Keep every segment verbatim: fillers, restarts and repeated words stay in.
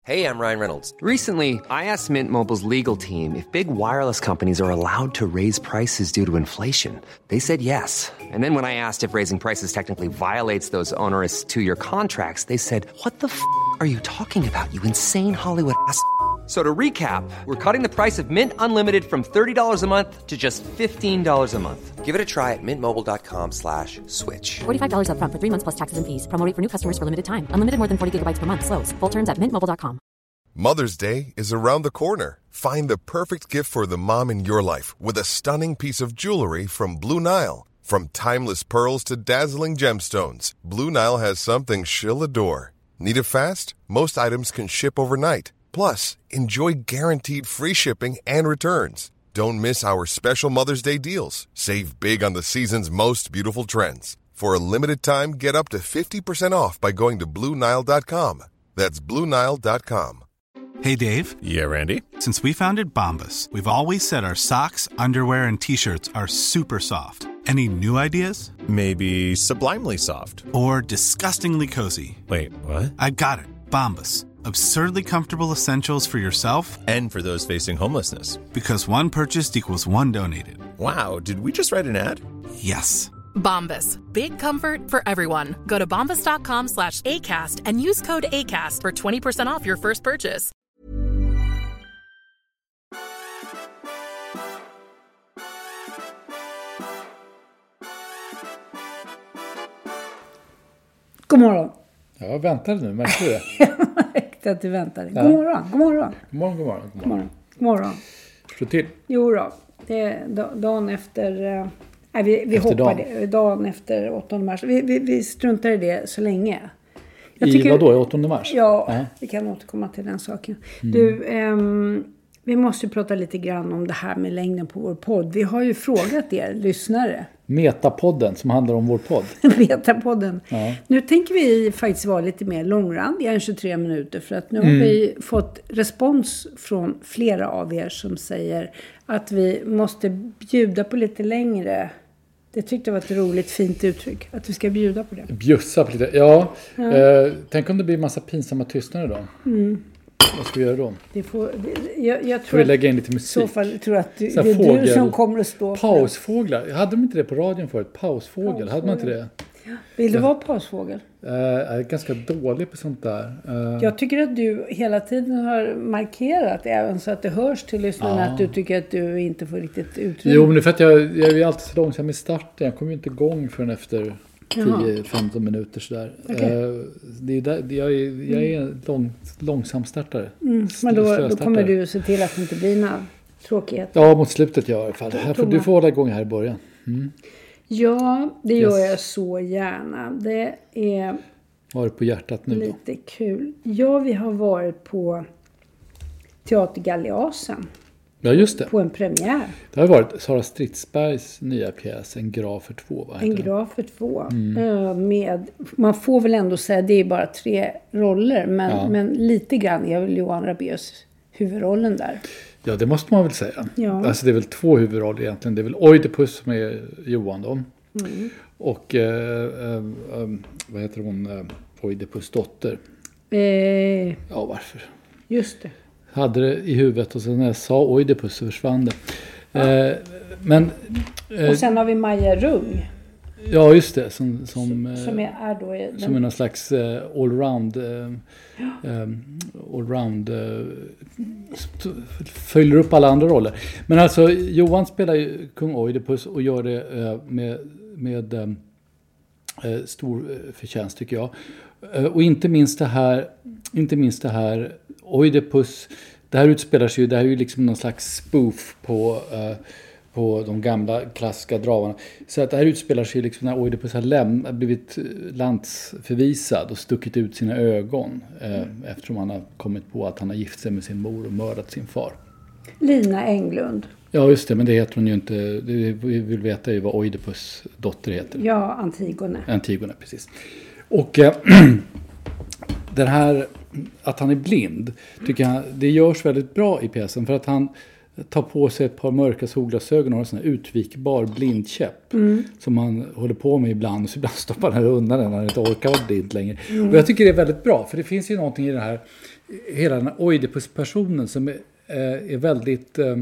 Hey, I'm Ryan Reynolds. Recently, I asked Mint Mobile's legal team if big wireless companies are allowed to raise prices due to inflation. They said yes. And then when I asked if raising prices technically violates those onerous two-year contracts, they said, "What the f*** are you talking about, you insane Hollywood ass?" So to recap, we're cutting the price of Mint Unlimited from thirty dollars a month to just fifteen dollars a month. Give it a try at mintmobile.com slash switch. forty-five dollars up front for three months plus taxes and fees. Promo rate for new customers for limited time. Unlimited more than forty gigabytes per month. Slows full terms at mint mobile dot com. Mother's Day is around the corner. Find the perfect gift for the mom in your life with a stunning piece of jewelry from Blue Nile. From timeless pearls to dazzling gemstones, Blue Nile has something she'll adore. Need it fast? Most items can ship overnight. Plus, enjoy guaranteed free shipping and returns. Don't miss our special Mother's Day deals. Save big on the season's most beautiful trends. For a limited time, get up to fifty percent off by going to blue nile dot com. That's blue nile dot com. Hey, Dave. Yeah, Randy. Since we founded Bombas, we've always said our socks, underwear, and T-shirts are super soft. Any new ideas? Maybe sublimely soft. Or disgustingly cozy. Wait, what? I got it. Bombas. Absurdly comfortable essentials for yourself and for those facing homelessness. Because one purchased equals one donated. Wow, did we just write an ad? Yes. Bombas. Big comfort for everyone. Go to bombas.com slash ACAST and use code ACAST for twenty percent off your first purchase. God morgon. Jag väntade nu, märkte du det? Jag märkte att du väntade. God morgon, god morgon. God morgon, god morgon. God morgon. God morgon. Slå till. Jo då, det är dagen efter... Eh, nej, vi vi efter hoppade. dagen. dagen efter åttonde mars. Vi, vi, vi struntar i det så länge. Jag I tycker, vad då? åttonde mars? Ja, uh-huh. Vi kan återkomma till den saken. Mm. Du, ehm, vi måste prata lite grann om det här med längden på vår podd. Vi har ju frågat er lyssnare. Metapodden som handlar om vår podd. Metapodden. Ja. Nu tänker vi faktiskt vara lite mer långrandiga än tjugotre minuter. För att nu mm. har vi fått respons från flera av er som säger att vi måste bjuda på lite längre. Det tyckte jag var ett roligt, fint uttryck. Att vi ska bjuda på det. Bjussa på lite. Ja, ja. Eh, tänk om det blir en massa pinsamma tystnader då. Mm. Vad ska vi göra då? Det får, det, jag, jag tror får vi lägga in lite musik? I så fall tror jag att du, det är fågel, du som kommer att stå pausfåglar. Hade de inte det på radion förut? Pausfågel. Pausfågel. Hade man inte det? Ja. Vill du vara pausfågel? Uh, jag är ganska dålig på sånt där. Uh, jag tycker att du hela tiden har markerat även så att det hörs till lyssnarna ja. Att du tycker att du inte får riktigt utrymme. Jo, men det är för att jag, jag är alltid så långsam i starten. Jag kommer ju inte igång förrän efter tio femton minuter sådär. Okay. Uh, det är där, jag är, jag är en lång, långsam startare. Mm. Men då, då kommer du se till att det inte blir några tråkigheter. Ja, mot slutet jag i alla fall. Här får, du får hålla igång här i början. Mm. Ja, det gör yes. jag så gärna. Det är var det på hjärtat nu lite då? Kul. Ja, vi har varit på Teatergaleasen. Ja, just det. På en premiär. Det har varit Sara Stridsbergs nya pjäs, En graf för två. Vad en graf för två. Mm. Med, man får väl ändå säga det är bara tre roller. Men, ja. men lite grann är väl Johan Rabaeus huvudrollen där. Ja, det måste man väl säga. Ja. Alltså det är väl två huvudroller egentligen. Det är väl Oidipus som är Johan då. Mm. Och eh, eh, eh, vad heter hon? Eh, Oidipus dotter. Eh. Ja, varför? Just det. Hade det i huvudet och sen när jag sa Oidipus så försvann det. Ja. Eh, men, eh, och sen har vi Maja Rung. Ja, just det. Som, som, som är, är då den... som är någon slags uh, allround uh, ja. um, allround uh, följer upp alla andra roller. Men alltså Johan spelar ju kung Oidipus och gör det uh, med, med um, uh, stor förtjänst tycker jag. Uh, och inte minst det här inte minst det här Oidipus, det här utspelar sig ju, det här är ju liksom någon slags spoof på uh, på de gamla klassiska dramarna. Så att det här utspelar sig liksom när Oidipus har läm- blivit landsförvisad och stuckit ut sina ögon eh, mm. eftersom han har kommit på att han har gift sig med sin mor och mördat sin far. Lina Englund. Ja, just det, men det heter hon ju inte. Det vi vill veta ju vad Oidipus dotter heter. Ja, Antigone. Antigone, precis. Och eh, den här, att han är blind, tycker jag, det görs väldigt bra i pjäsen för att han tar på sig ett par mörka solglasögon och en sån här utvikbar blindkäpp mm. som han håller på med ibland och så ibland stoppar han undan den när han inte orkar vara blind längre. Mm. Och jag tycker det är väldigt bra för det finns ju någonting i det här hela den här Oidipus-personen som är, är väldigt eh,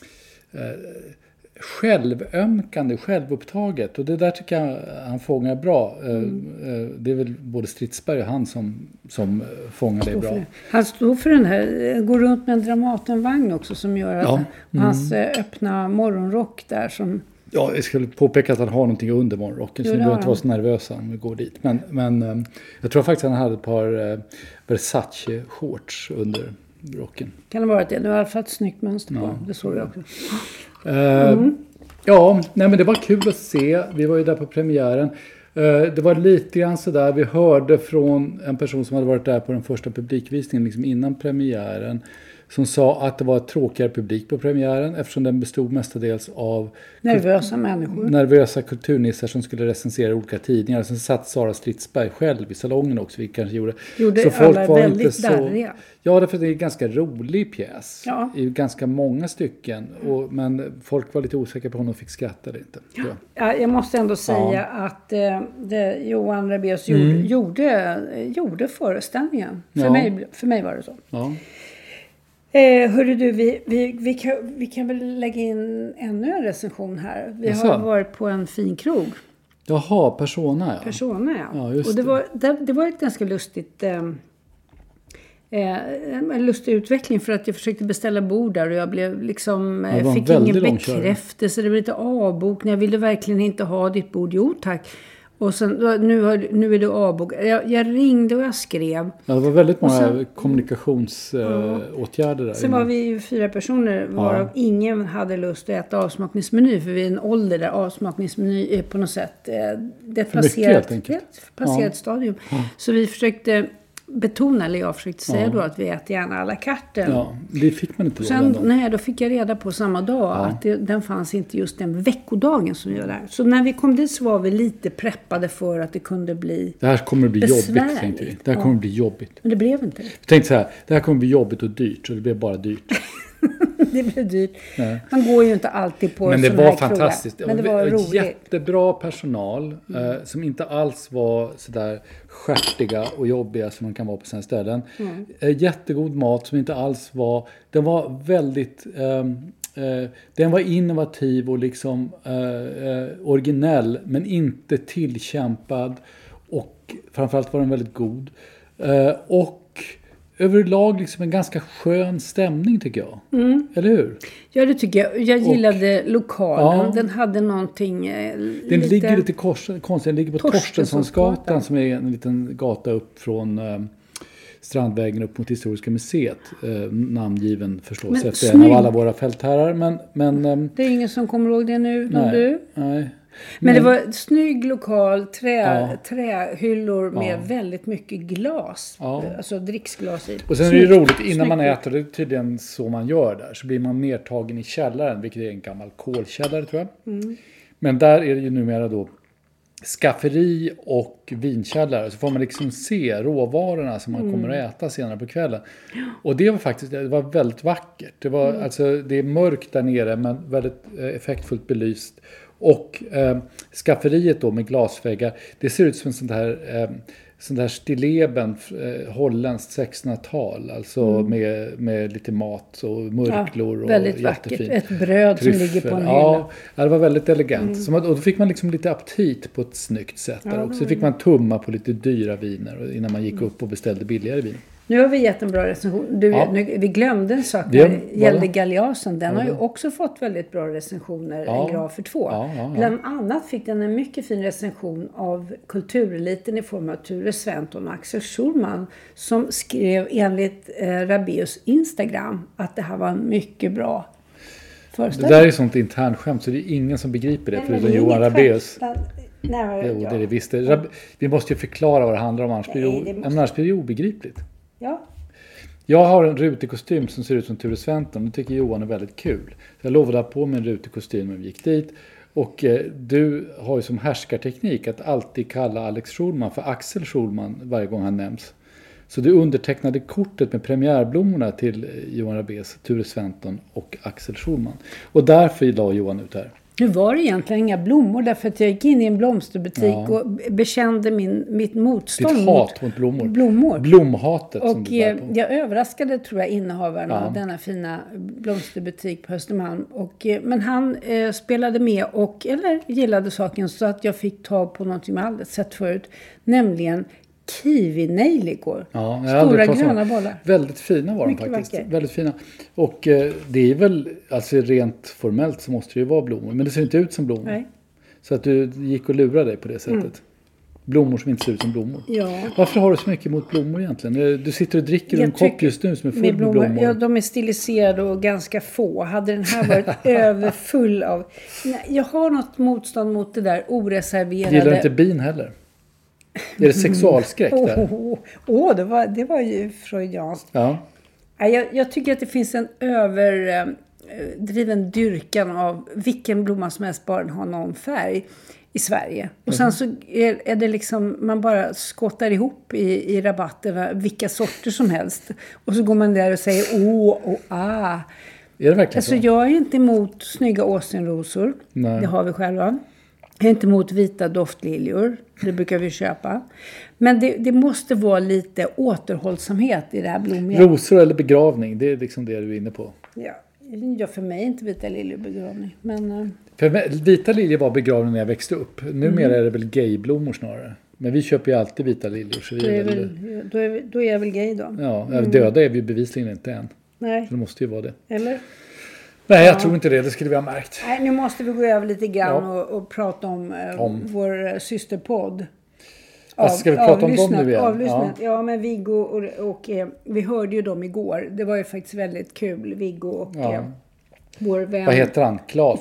självömkande, självupptaget. Och det där tycker jag han fångar bra. Mm. Det är väl både Stridsberg och han som, som fångar det bra. Han står för den här, går runt med en Dramatenvagn också som gör att ja. mm. hans öppna morgonrock där som... Ja, jag skulle påpeka att han har någonting under morgonrocken, så ni behöver inte vara så nervösa om vi går dit. Men, men jag tror faktiskt att han hade ett par Versace-shorts under rocken. Kan det vara det? Det var i alla fall ett snyggt mönster på. Ja. Det såg jag också. Mm. Uh, ja, nej, men det var kul att se. Vi var ju där på premiären. Uh, det var lite grann sådär. Vi hörde från en person som hade varit där på den första publikvisningen liksom innan premiären. Som sa att det var ett tråkigare publik på premiären eftersom den bestod mestadels av nervösa kult- människor. Nervösa kulturnissar som skulle recensera olika tidningar. Sen satt Sara Stridsberg själv i salongen också, vi kanske gjorde. Gjorde så folk alla var väldigt inte så... darriga. Ja, därför det är en ganska rolig pjäs. Ja. I ganska många stycken. Och, men folk var lite osäkra på om de fick skratta eller inte. Ja. Ja, jag måste ändå säga ja. att eh, det Johan Rabaeus mm. gjorde, gjorde, gjorde föreställningen. För, ja. mig, för mig var det så. Ja. Eh, hörru du, vi, vi, vi, kan, vi kan väl lägga in ännu en recension här. Vi Jaså? har varit på en fin krog. Jaha, Persona ja. Persona ja. ja just och det, var, det, det var ett ganska lustigt... Eh, Eh, en lustig utveckling för att jag försökte beställa bord där och jag blev liksom eh, fick ingen bekräftelse, det blev lite avbokning, jag ville verkligen inte ha ditt bord, jo tack, och sen, nu, har, nu är det avbok. Jag, jag ringde och jag skrev. Ja, det var väldigt många sen, kommunikationsåtgärder äh, där. Sen innan. Var vi ju fyra personer varav ja. ingen hade lust att äta avsmakningsmeny, för vi är en ålder där avsmakningsmeny är på något sätt eh, det är ett passerat, det är ett passerat ja. stadium. Ja. Så vi försökte betona, eller jag försökte säga ja. då att vi äter gärna alla kartor. Ja, det fick man inte. Sen, nej, då fick jag reda på samma dag ja. att det, den fanns inte just den veckodagen som vi var där. Så när vi kom dit så var vi lite preppade för att det kunde bli Det här kommer att bli besvärligt. jobbigt, tänkte vi. Det här kommer att bli jobbigt. Men det blev inte. Vi tänkte så här, det här kommer att bli jobbigt och dyrt, så det blev bara dyrt. Det blev dyrt. Nej. Man går ju inte alltid på men det såna var här fantastiskt. Krogar. Men det var roligt. Jättebra personal mm. eh, som inte alls var sådär skärtiga och jobbiga som man kan vara på sina ställen. Mm. Eh, jättegod mat som inte alls var... Den var väldigt... Eh, eh, den var innovativ och liksom eh, eh, originell, men inte tillkämpad. Och framförallt var den väldigt god. Eh, och överlag liksom en ganska skön stämning tycker jag. Mm. Eller hur? Ja, det tycker jag. Jag gillade och, lokalen. Ja, den hade någonting... Eh, den lite... ligger lite kors, konstigt. Den ligger på Torstenssonsgatan som är en liten gata upp från eh, Strandvägen upp mot Historiska museet. Eh, namngiven förstås men, efter snygg. En av alla våra fältherrar. Men, men, eh, det är ingen som kommer ihåg det nu. Nej, du? nej. Men, men det var snygg lokal, trä, ja. trähyllor med ja. väldigt mycket glas. Ja. Alltså dricksglas i. Och sen är det ju roligt, innan snyggt. Man äter, det är tydligen så man gör där. Så blir man nedtagen i källaren, vilket är en gammal kolkällare tror jag. Mm. Men där är det ju numera då skafferi och vinkällare. Så får man liksom se råvarorna som man mm. kommer att äta senare på kvällen. Och det var faktiskt det var väldigt vackert. Det, var, mm. alltså, det är mörkt där nere men väldigt eh, effektfullt belyst. Och eh, skafferiet då med glasväggar, det ser ut som en sån där, eh, sån där stilleben, eh, holländskt sextonhundratal. Alltså mm. med, med lite mat och murklor. Ja, väldigt och vackert. Jättefint. Ett bröd Tryffel. Som ligger på en hylla. Ja, det var väldigt elegant. Mm. Så man, och då fick man liksom lite aptit på ett snyggt sätt där ja, också. Så fick man tumma på lite dyra viner innan man gick upp och beställde billigare vin. Nu har vi gett en bra recension. Du, ja. nu, vi glömde en sak när det gällde Galeasen. Den ja. har ju också fått väldigt bra recensioner, ja. en graf för två. Ja, ja, ja. Bland annat fick den en mycket fin recension av kultureliten i form av Ture Sventon och Axel Schulman som skrev enligt eh, Rabaeus Instagram att det här var en mycket bra föreställning. Det där är sånt internskämt så det är ingen som begriper det nej, förutom Johan Rabaeus. Nej, jo, ja. det är det visst. Vi måste ju förklara vad det handlar om, annars blir det, måste... blir det obegripligt. Ja. Jag har en rutig kostym som ser ut som Ture Sventon. Det tycker Johan är väldigt kul. Jag lovade att på med en rutig kostym när vi gick dit. Och eh, du har ju som härskarteknik att alltid kalla Alex Schulman för Axel Schulman varje gång han nämns. Så du undertecknade kortet med premiärblommorna till Johan Rabaeus, Ture Sventon och Axel Schulman. Och därför la Johan ut här. Nu var det egentligen inga blommor därför att jag gick in i en blomsterbutik Ja. och bekände min, mitt motstånd Ditt hat mot blommor. blommor. Blomhatet som Och du bär eh, på. jag överraskade, tror jag, innehavaren Ja. av denna fina blomsterbutik på Östermalm. Och, eh, men han eh, spelade med och, eller gillade saken så att jag fick ta på något som jag aldrig sett förut. Nämligen kiwi-nejlikor. Ja, jag har aldrig Stora fått gröna såna. bollar. Väldigt fina var de Mycket faktiskt. vacker. Väldigt fina. Och eh, det är väl, alltså rent formellt så måste det ju vara blommor. Men det ser inte ut som blommor. Nej. Så att du gick och lurade dig på det sättet. Mm. Blommor som inte ser ut som blommor. Ja. Varför har du så mycket emot blommor egentligen? Du sitter och dricker ur Jag en kopp tycker- just nu som är full Med med blommor, blommor. ja, de är stiliserade och ganska få. Hade den här varit överfull av... Nej, jag har något motstånd mot det där oreserverade... Gillar inte bin heller? Är det sexualskräck Åh, där? oh, oh, det, var, det var ju freudianskt. Ja. Nej, Jag, jag tycker att det finns en överdriven dyrkan av vilken blomma som helst bara den har någon färg i Sverige. Och sen så är, är det liksom, man bara skottar ihop i, i rabatter vilka sorter som helst. Och så går man där och säger åh och ah. Är det verkligen Alltså så? jag är inte emot snygga åsnenrosor. Nej. Det har vi själva. Jag är inte emot vita doftliljor. Det brukar vi köpa. Men det, det måste vara lite återhållsamhet i det här blommiga. Rosor eller begravning, det är liksom det du är inne på. Ja, ja, för mig är inte vita liljor begravning. Men, uh, För mig, vita liljor var begravning när jag växte upp. Numera Mm. är det väl gayblommor snarare. Men vi köper ju alltid vita liljor. Så vi då, är är väl, väl, då, är, vi- då är jag väl gay då. ja, döda är vi bevisligen inte än. Nej, Så det måste ju vara det. eller? Nej, jag tror inte det. Det skulle vi ha märkt. Nej, nu måste vi gå över lite grann Ja. och, och prata om, eh, Om. vår eh, systerpodd. Alltså, ska vi prata om dem avlyssnat- nu igen? Avlyssnat. Ja. ja, men Viggo och, och eh, vi hörde ju dem igår. Det var ju faktiskt väldigt kul. Viggo och Ja. eh, vår vän. Vad heter han? Claes?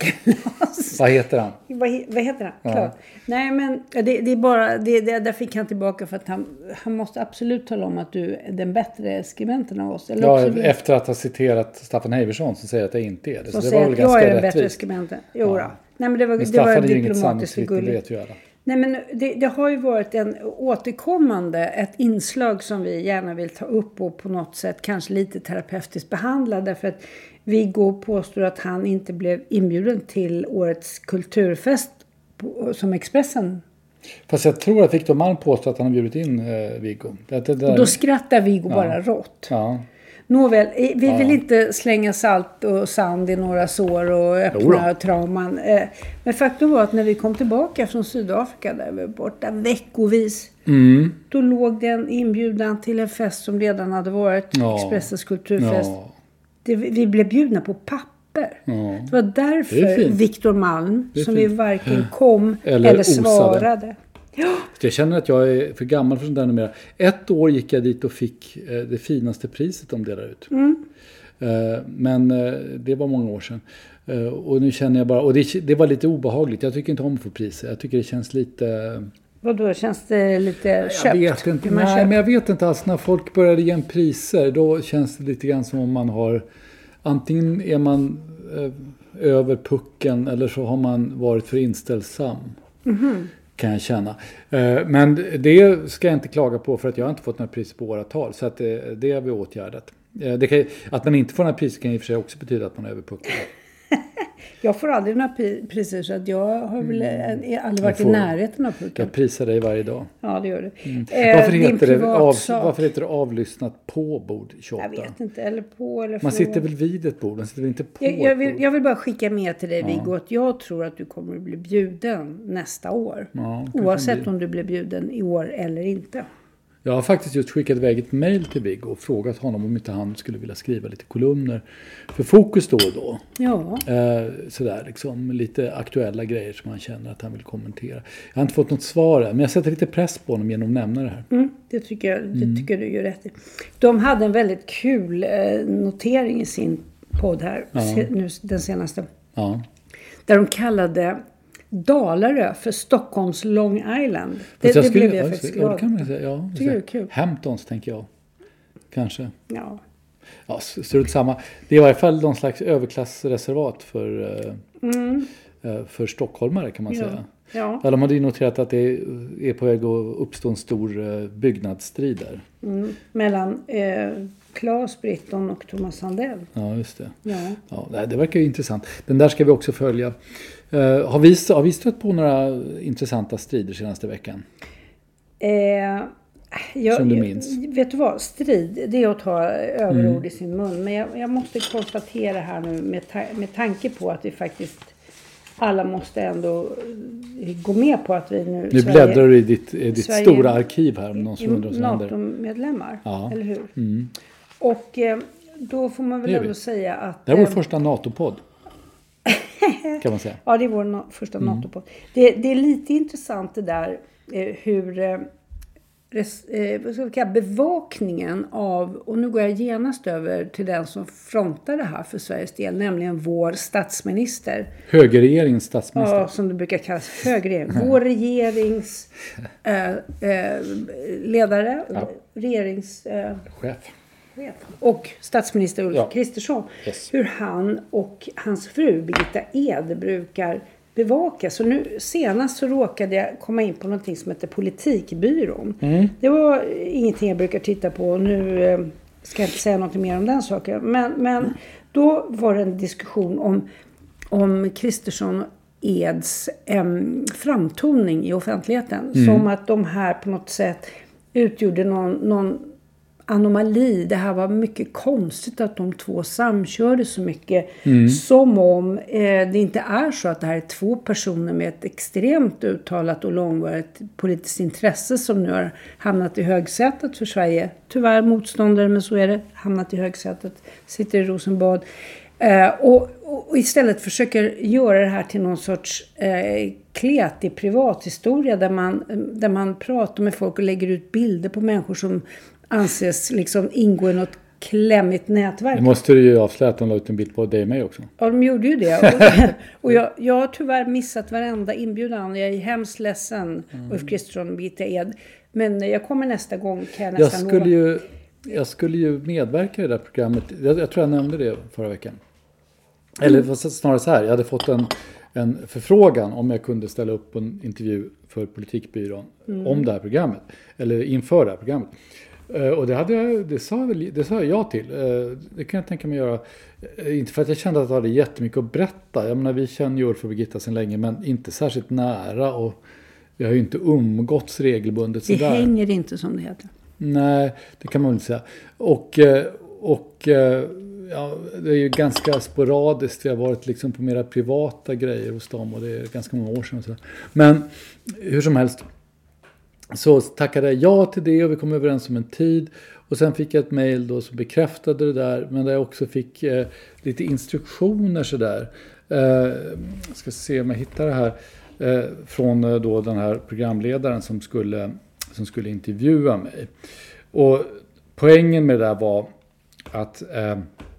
Vad heter han? Vad, he- vad heter han? Ja. Klart. Nej, men det, det är bara, det, det, där fick han tillbaka för att han, han måste absolut tala om att du är den bättre skribenten av oss. Eller Ja, också vi, efter att ha citerat Staffan Heiversson så säger jag att jag inte är det. Så som det säger var väl att jag ganska är den bättre rättvist. skribenten. Jo, Ja. då. Nej, men det var, Men det var Staffan är ju inget diplomatiskt och sanningsvittne, det gulligt. vet ju alla. Nej, men det, det har ju varit en återkommande, ett inslag som vi gärna vill ta upp och på något sätt kanske lite terapeutiskt behandla. Därför att Viggo påstår att han inte blev inbjuden till årets kulturfest på, som Expressen. Fast jag tror att Victor Malm påstår att han har bjudit in eh, Viggo. Det, det där... Och då skrattar Viggo bara rått. Ja. Nåväl, vi vill Ja. inte slänga salt och sand i några sår och öppna trauman. Eh, Men faktum var att när vi kom tillbaka från Sydafrika, där vi var borta veckovis, Mm. då låg det en inbjudan till en fest som redan hade varit, Ja. Expressens kulturfest. Ja. Det, vi blev bjudna på papper. Ja. Det var Det är därför fint. Victor Malm, Det är som fint. vi varken kom Eller eller, osade. svarade. Ja. Jag känner att jag är för gammal för sånt där numera. Ett år gick jag dit och fick eh, det finaste priset de delar ut. Mm. Eh, men eh, det var många år sedan. Eh, och nu känner jag bara, och det, det var lite obehagligt. Jag tycker inte om att få priser. Jag tycker det känns lite... Vad då? Känns det lite köpt? Jag vet inte. Hur man Nej, köper? men jag vet inte alls. När folk börjar ge en priser, då känns det lite grann som om man har... Antingen är man eh, över pucken eller så har man varit för inställsam. Mhm. Kan jag känna. Eh, men det ska jag inte klaga på för att jag har inte fått några priser på åratal. Så att det, det har vi åtgärdat. Eh, det kan, att man inte får några priser kan i och för sig också betyda att man är över pucken. Jag får aldrig några pri- priser så att jag har väl eh, aldrig varit Jag får- i närheten av pucken. Jag prisar dig varje dag. Ja, det gör du. Mm. Eh, Varför, din heter det av, privatsak. varför heter det avlyssnat på bord tjugoåtta? Jag vet inte, eller på eller Man från. sitter väl vid ett bord, man sitter väl inte på jag, jag, ett vill, bord. jag vill bara skicka med till dig, Viggo, att jag tror att du kommer att bli bjuden nästa år. Ja, det kan Oavsett bli. om du blir bjuden i år eller inte. Jag har faktiskt just skickat iväg ett mejl till Viggo och frågat honom om inte han skulle vilja skriva lite kolumner för Fokus då och då. Ja, Eh, sådär liksom, lite aktuella grejer som han känner att han vill kommentera. Jag har inte fått något svar än, men jag sätter lite press på honom genom att nämna det här. mm, det, tycker jag, det tycker du gör rätt i. De hade en väldigt kul eh, notering i sin podd här, se, nu, den senaste. Ja. Där de kallade Dalarö för Stockholms Long Island. Det, Fast det skulle- blev jag ja, faktiskt ja, det glad. kan man säga. Ja, Tycker du det är kul? Hamptons tänker jag. Kanske. Ja. Ja, strunt samma. Det är i varje fall någon slags överklassreservat för, eh, Mm. eh, för stockholmare kan man Ja. säga. Ja. Ja, de hade ju noterat att det är på väg att uppstå en stor eh, byggnadsstrid där. Mm. Mellan eh, Claes Britton och Thomas Sandell. Ja, just det. Ja. Ja, det verkar ju intressant. Den där ska vi också följa. Uh, har, vi, har vi stött på några intressanta strider senaste veckan? Eh, jag, Som du minns. Jag, vet du vad? Strid, det är att ta överord mm. i sin mun. Men jag, jag måste konstatera här nu med, ta, med tanke på att vi faktiskt alla måste ändå gå med på att vi nu... Nu Sverige, bläddrar du i ditt, i ditt Sverige, stora arkiv här. Om någon som undrar i NATO-medlemmar, ja. Eller hur? Mm. Och eh, då får man väl ändå säga att... Det här är vår eh, första NATO-podd. Kan man säga. Ja, det är vår na- första mm. NATO-podd. Det, det är lite intressant det där eh, hur... Eh, res, eh, vad ska vi kalla, bevakningen av... Och nu går jag genast över till den som frontar det här för Sveriges del. Nämligen vår statsminister. Högerregeringens statsminister. Ja, som det brukar kallas. Högerregering. Vår regerings eh, eh, ledare. Ja. Regerings... Eh, Chef. Och statsminister Ulf ja. Kristersson. Yes. Hur han och hans fru Birgitta Ed brukar bevaka. Så nu senast så råkade jag komma in på någonting som heter Politikbyrån. Mm. Det var ingenting jag brukar titta på. Nu eh, ska jag inte säga något mer om den saken. Men, men då var det en diskussion om, om Kristersson Eds eh, framtoning i offentligheten. Mm. Som att de här på något sätt utgjorde någon... någon anomali. Det här var mycket konstigt att de två samkörde så mycket. Mm. Som om eh, det inte är så att det här är två personer med ett extremt uttalat och långvarigt politiskt intresse som nu har hamnat i högsätet för Sverige. Tyvärr motståndare, men så är det. Hamnat i högsätet. Sitter i Rosenbad. Eh, och, och istället försöker göra det här till någon sorts eh, kletig privathistoria där man, där man pratar med folk och lägger ut bilder på människor som anses liksom ingå i något klämmigt nätverk. Det måste du ju avslöja att de la ut en bild på dig och mig också. Ja, de gjorde ju det. Och, och jag, jag har tyvärr missat varenda inbjudan. Jag är hemskt ledsen, mm. Ulf Kristersson och Birgitta Ed. Men jag kommer nästa gång, kan jag nästan jag skulle ju Jag skulle ju medverka i det där programmet. Jag, jag tror jag nämnde det förra veckan. Mm. Eller snarare så här, jag hade fått en, en förfrågan om jag kunde ställa upp på en intervju för Politikbyrån mm. om det här programmet. Eller inför det här programmet. Och det, hade jag, det, sa väl, det sa jag ja till. Det kan jag tänka mig göra. Inte för att jag kände att jag hade jättemycket att berätta. Jag menar, vi känner ju Ulf och Birgitta sedan länge, men inte särskilt nära. Och vi har ju inte umgåtts regelbundet. Det sådär. Hänger inte, som det heter. Nej, det kan man väl säga. Och, och ja, det är ju ganska sporadiskt. Vi har varit liksom på mera privata grejer hos dem. Och det är ganska många år sedan. Och så. Men hur som helst. Så tackade jag ja till det och vi kom överens om en tid. Och sen fick jag ett mejl då som bekräftade det där. Men där jag också fick eh, lite instruktioner sådär. Eh, jag ska se om jag hittar det här. Eh, från eh, då den här programledaren som skulle, som skulle intervjua mig. Och poängen med det där var att eh,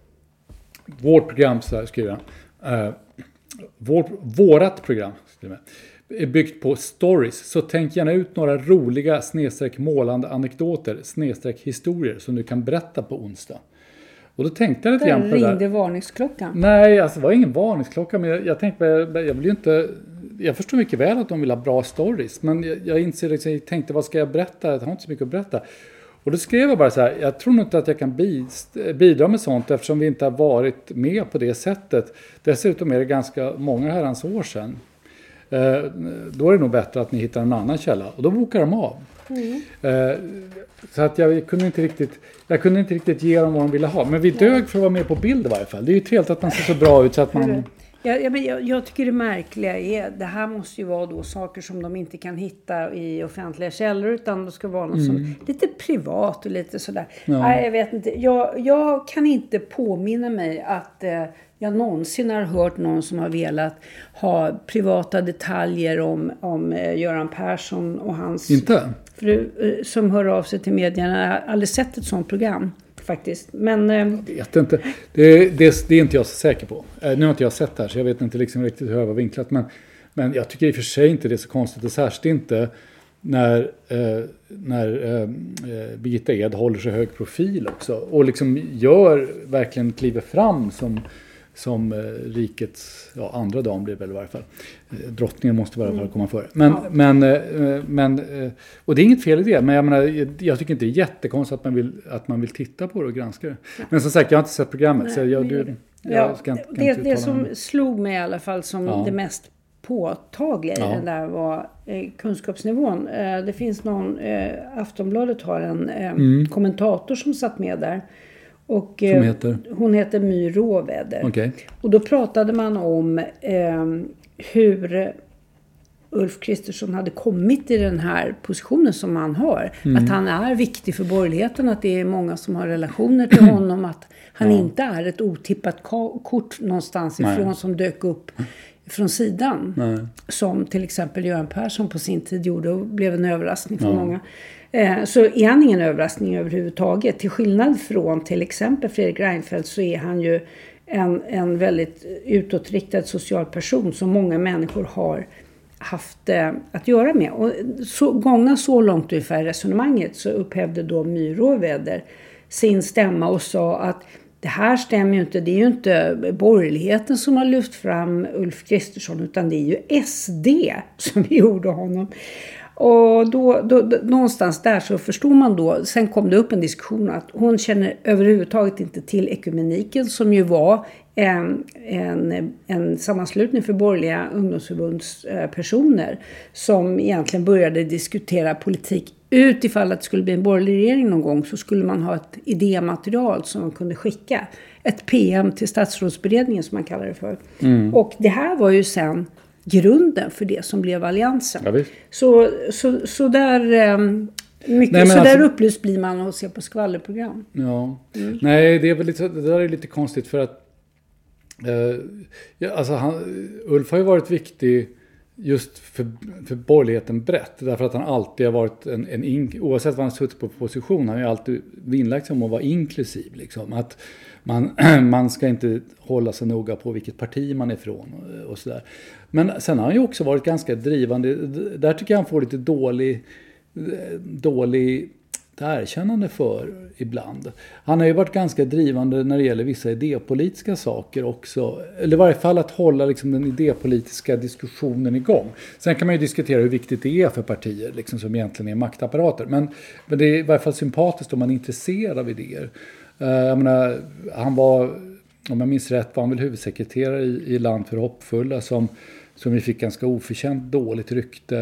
vårt program, så här skriver jag. Eh, vår, vårat program, skriver jag. Är byggt på stories, så tänk gärna ut några roliga snedstreck målande anekdoter, snedstreck historier som du kan berätta på onsdag. Och då tänkte jag lite grann på det där. Ringde varningsklockan? Nej, alltså det var ingen varningsklocka, men jag, jag tänkte, jag, jag vill ju inte, jag förstår mycket väl att de vill ha bra stories, men jag, jag inser liksom, jag tänkte, vad ska jag berätta? Jag har inte så mycket att berätta. Och då skrev jag bara så här, jag tror nog inte att jag kan bidra med sånt eftersom vi inte har varit med på det sättet. Dessutom är det ganska många herrans år sedan. Eh, då är det nog bättre att ni hittar en annan källa. Och då bokar de av. Mm. Eh, så att jag kunde inte riktigt jag kunde inte riktigt ge dem vad de ville ha. Men vi dög för att vara med på bild i varje fall. Det är ju trevligt att man ser så bra ut så att man... Ja, ja, men jag, jag tycker det märkliga är, det här måste ju vara då saker som de inte kan hitta i offentliga källor, utan det ska vara något mm. som lite privat och lite sådär. Ja. Nej, jag vet inte. Jag, jag kan inte påminna mig att eh, jag någonsin har hört någon som har velat ha privata detaljer om, om eh, Göran Persson och hans inte? fru eh, som hör av sig till medierna. Jag har aldrig sett ett sånt program. Faktiskt. Men, eh... jag vet inte. Det, det, det är inte jag så säker på. Eh, nu har inte jag sett det här så jag vet inte liksom riktigt hur jag var vinklat. Men, men jag tycker i och för sig inte det är så konstigt. Och särskilt inte när, eh, när eh, Birgitta Ed håller så hög profil också. Och liksom gör, verkligen kliver fram som, som eh, rikets ja, andra dam blir väl i varje fall. Eh, drottningen måste i alla fall komma före. Men, ja. men, eh, men, eh, och det är inget fel i det, men jag, menar, jag, jag tycker inte det är jättekonstigt att man vill, att man vill titta på det och granska det. Ja. Men som sagt, jag har inte sett programmet. Nej, så jag, du, jag ja, ska inte, kan det inte det som slog mig i alla fall som ja. det mest påtagliga ja. i den där var eh, kunskapsnivån. Eh, det finns någon, eh, Aftonbladet har en eh, mm. kommentator som satt med där. Och, eh, som heter? Hon heter My Råväder. Okay. Och då pratade man om eh, hur Ulf Kristersson hade kommit i den här positionen som han har. Mm. Att han är viktig för borgerligheten, att det är många som har relationer till honom, att han ja. inte är ett otippat kort någonstans ifrån Nej. som dök upp från sidan. Nej. Som till exempel Göran Persson på sin tid gjorde och blev en överraskning för ja. många. Eh, så är han ingen överraskning överhuvudtaget. Till skillnad från till exempel Fredrik Reinfeldt så är han ju en, en väldigt utåtriktad social person som många människor har haft eh, att göra med. Och så, gångna så långt ungefär resonemanget så upphävde då My Råväder sin stämma och sa att det här stämmer ju inte. Det är ju inte borgerligheten som har lyft fram Ulf Kristersson utan det är ju S D som gjorde honom. Och då, då, då, någonstans där så förstår man då, sen kom det upp en diskussion att hon känner överhuvudtaget inte till ekumeniken som ju var en, en, en sammanslutning för borgerliga ungdomsförbundspersoner som egentligen började diskutera politik. Utifall att det skulle bli en borgerlig regering någon gång så skulle man ha ett idématerial som man kunde skicka. Ett P M till statsrådsberedningen som man kallar det för. Mm. Och det här var ju sen grunden för det som blev alliansen. Ja, så, så, så där, mycket, Nej, så alltså, där upplyst blir man att se på skvallerprogram. Ja. Mm. Nej, det, är väl lite, det där är lite konstigt för att eh, ja, alltså han, Ulf har ju varit viktig just för, för borgerligheten brett. Därför att han alltid har varit en, en in, oavsett vad han suttit på position, han har ju alltid vinnlagt sig om att vara inklusiv. Liksom. Att man, man ska inte hålla sig noga på vilket parti man är ifrån och, och sådär. Men sen har han ju också varit ganska drivande. Där tycker jag han får lite dålig, dålig erkännande för ibland. Han har ju varit ganska drivande när det gäller vissa idépolitiska saker också. Eller i varje fall att hålla liksom den idépolitiska diskussionen igång. Sen kan man ju diskutera hur viktigt det är för partier liksom, som egentligen är maktapparater. Men, men det är i varje fall sympatiskt om man är intresserad av idéer. Uh, jag menar, han var, om jag minns rätt, var han väl huvudsekreterare i, i Land för hoppfulla som, som vi fick ganska oförtjänt dåligt rykte.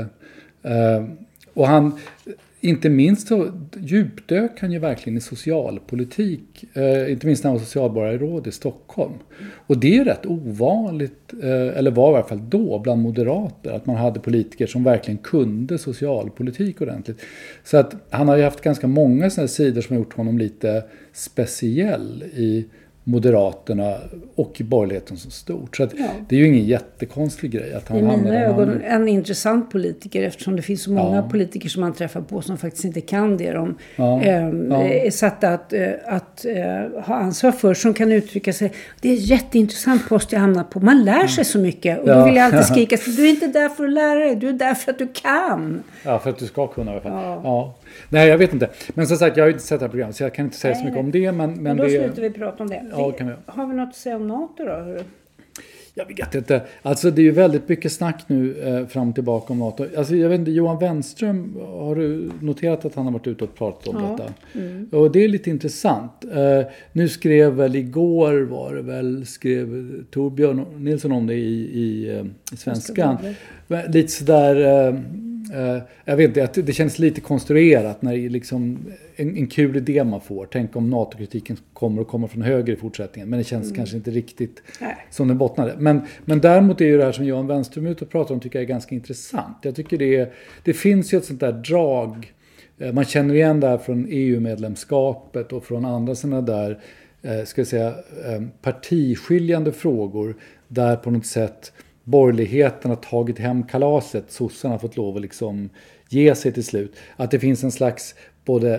Uh, och han... Inte minst så djupdök han ju verkligen i socialpolitik. Eh, inte minst när han var socialborgarråd i Stockholm. Och det är rätt ovanligt, eh, eller var i alla fall då bland moderater, att man hade politiker som verkligen kunde socialpolitik ordentligt. Så att han har ju haft ganska många sådana sidor som har gjort honom lite speciell i Moderaterna och i borgerligheten som stort. Så att ja. det är ju ingen jättekonstig grej att han I hamnar mina ögon han... en intressant politiker eftersom det finns så många ja. politiker som man träffar på som faktiskt inte kan det de ja. äh, ja. är satta att, äh, att äh, ha ansvar för, som kan uttrycka sig. Det är en jätteintressant post jag hamnar på. Man lär sig så mycket och ja. då vill jag alltid skrika för du är inte där för att lära dig, du är där för att du kan. Ja, för att du ska kunna i alla fall. Ja. Ja. Nej, jag vet inte. Men som sagt, jag har ju inte sett det här programmet så jag kan inte säga nej, så mycket nej. om det. Men, men då det... slutar vi prata om det. Ja, kan vi... Har vi något att säga om NATO då? Jag vet inte. Alltså det är ju väldigt mycket snack nu eh, fram och tillbaka om NATO. Alltså jag vet inte, Johan Wenström, har du noterat att han har varit ute och pratat om ja. detta? Mm. Och det är lite intressant. Eh, nu skrev väl igår, var det väl, skrev Torbjörn Nilsson om det i, i, i Svenskan. Lite sådär... Eh, Uh, jag vet inte, att det känns lite konstruerat när det är liksom en, en kul idé man får. Tänk om NATO-kritiken kommer och kommer från höger i fortsättningen. Men det känns mm. kanske inte riktigt Nej. som den bottnade. Men, men däremot är ju det här som Johan Wenström är ute och pratar om tycker jag är ganska intressant. Jag tycker det, det finns ju ett sånt där drag. Uh, man känner igen det här från E U-medlemskapet och från andra sådana där uh, ska jag säga, uh, partiskiljande frågor där på något sätt borgerligheten har tagit hem kalaset, sossarna har fått lov att liksom ge sig till slut. Att det finns en slags både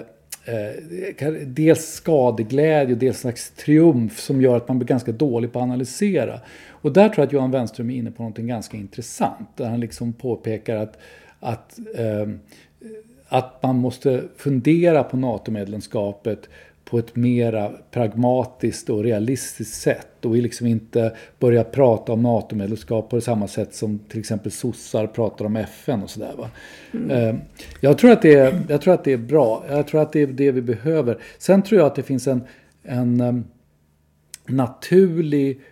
eh, dels skadeglädje och dels en slags triumf som gör att man blir ganska dålig på att analysera. Och där tror jag att Johan Wenström är inne på något ganska intressant. Där han liksom påpekar att, att, eh, att man måste fundera på NATO-medlemskapet på ett mera pragmatiskt och realistiskt sätt och vi liksom inte börja prata om NATO-medlemskap på samma sätt som till exempel sossar pratar om F N och sådär, va. Mm. Jag tror att det är, jag tror att det är bra. Jag tror att det är det vi behöver. Sen tror jag att det finns en, en um, naturlig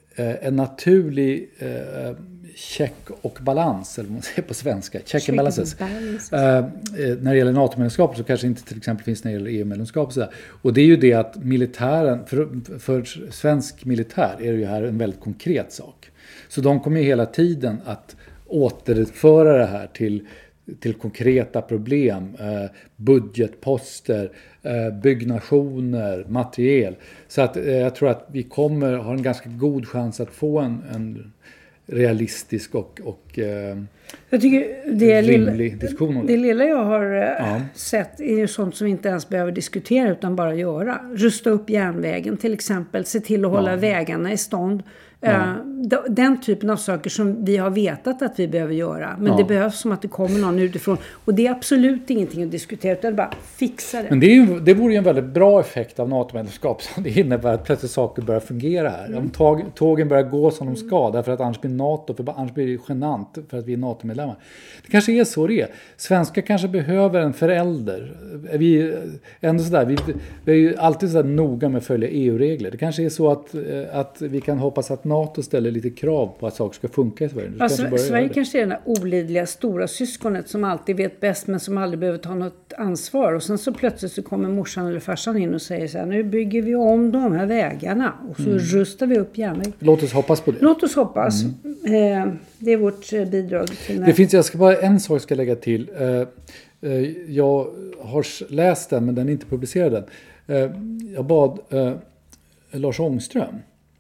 en naturlig eh, check och balans, eller vad man säger på svenska, check, check and balances. balances. Eh, när det gäller NATO-medlemskap så kanske inte till exempel finns när det gäller E U-medlemskap och sådär. Och det är ju det att militären, för, för svensk militär är det ju här en väldigt konkret sak. Så de kommer ju hela tiden att återföra det här till till konkreta problem, eh, budgetposter, eh, byggnationer, materiel. Så att eh, jag tror att vi kommer ha en ganska god chans att få en, en realistisk och, och eh, jag tycker det rimlig lilla, diskussion om det. Det lilla jag har eh, ja. sett är ju sånt som vi inte ens behöver diskutera utan bara göra. Rusta upp järnvägen till exempel, se till att hålla ja. vägarna i stånd. Ja. Den typen av saker som vi har vetat att vi behöver göra. Men ja. det behövs som att det kommer någon utifrån. Och det är absolut ingenting att diskutera utan bara fixa det. Men det, är ju, det vore ju en väldigt bra effekt av NATO-medlemskap. Det innebär att plötsligt saker börjar fungera här. Mm. Om tåg, tågen börjar gå som de ska. Därför att annars blir NATO, för annars blir det genant för att vi är NATO-medlemmar. Det kanske är så det är. Svenskar kanske behöver en förälder. Vi, ändå sådär, vi, vi är ju alltid så noga med att följa E U-regler. Det kanske är så att, att vi kan hoppas att NATO ställer lite krav på att saker ska funka i Sverige. Alltså, kanske Sverige kanske är den här olidliga stora syskonet som alltid vet bäst men som aldrig behöver ta något ansvar. Och sen så plötsligt så kommer morsan eller farsan in och säger så här: nu bygger vi om de här vägarna och så mm. rustar vi upp järnväg. Låt oss hoppas på det. Låt oss hoppas. Mm. Eh, det är vårt bidrag till det. Finns, jag ska bara en sak ska lägga till. Eh, eh, jag har läst den men den är inte publicerad än. Eh, jag bad eh, Lars Ångström,